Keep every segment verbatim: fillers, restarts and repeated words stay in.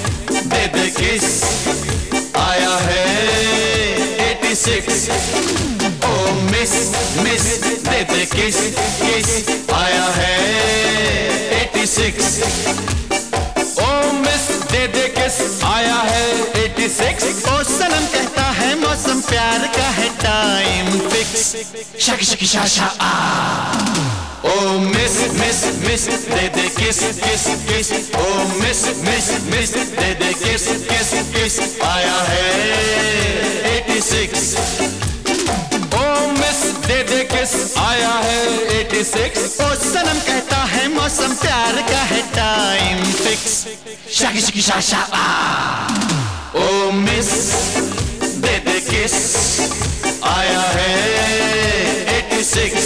दे दे किस आया है छियासी। ओ मिस मिस दे दे किस किस आया है छियासी। ओ मिस दे दे किस आया है छियासी। ओ सनम कहता है मौसम प्यार का है टाइम फिक्स। शक शक शा शा आ। ओ मिस मिस मिस दे दे किस किस किस। ओ मिस मिस मिस दे दे किस किस किस आया है छियासी। ओ मिस दे दे किस आया है छियासी। ओ सनम कहता है मौसम प्यार का है टाइम फिक्स। शक शक शा शा आ। ओ मिस दे दे किस आया है छियासी।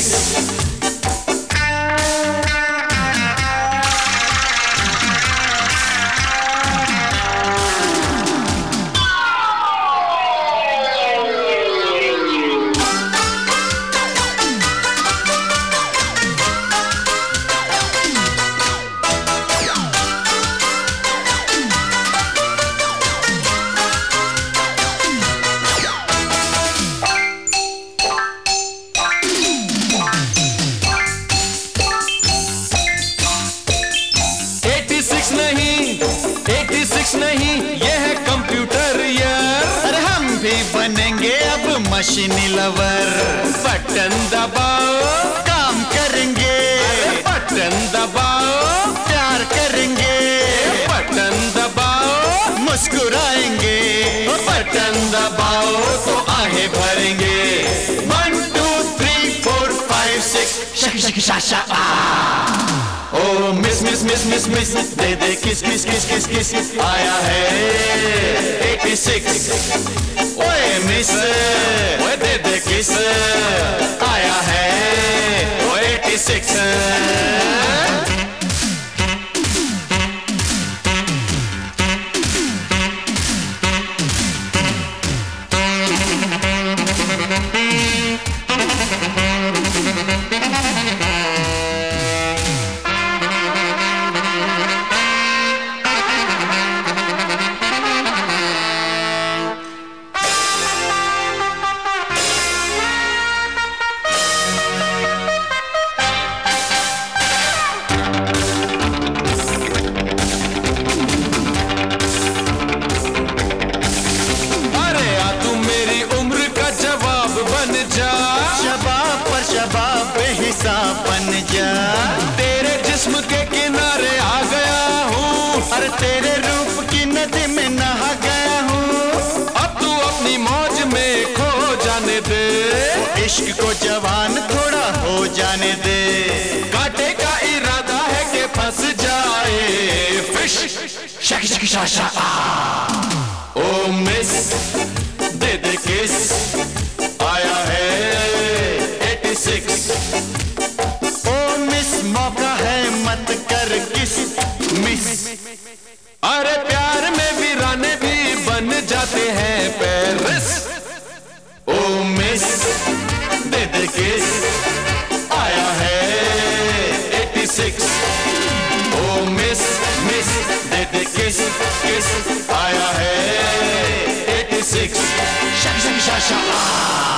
छियासी नहीं ये है कंप्यूटर यार। अरे हम भी बनेंगे अब मशीनी लवर। बटन दबाओ काम करेंगे। बटन दबाओ प्यार करेंगे। बटन दबाओ मुस्कुराएंगे। बटन दबाओ तो आहें भरेंगे। One two three four five six शक शक शा शा आ। ओ miss miss miss miss miss दे दे किस किस किस किस किस आया है छियासी। ओए मिस ओए दे दे किस आया है छियासी। बन जा तेरे जिस्म के किनारे आ गया हूँ। अरे तेरे रूप की नदी में नहा गया हूँ। अब तू अपनी मौज में खो जाने दे। इश्क को जवान थोड़ा हो जाने दे। कांटे का इरादा है कि फंस जाए फिश। शक शक शा शा आ। ओ मिस दे दे किस आया है छियासी। मौका है मत कर किस मिस। अरे प्यार में वीराने भी बन जाते हैं पेरिस। ओ मिस दे दे किस आया है छियासी। ओ मिस मिस दे दे किस किस आया है छियासी। शक शक शा शा आ।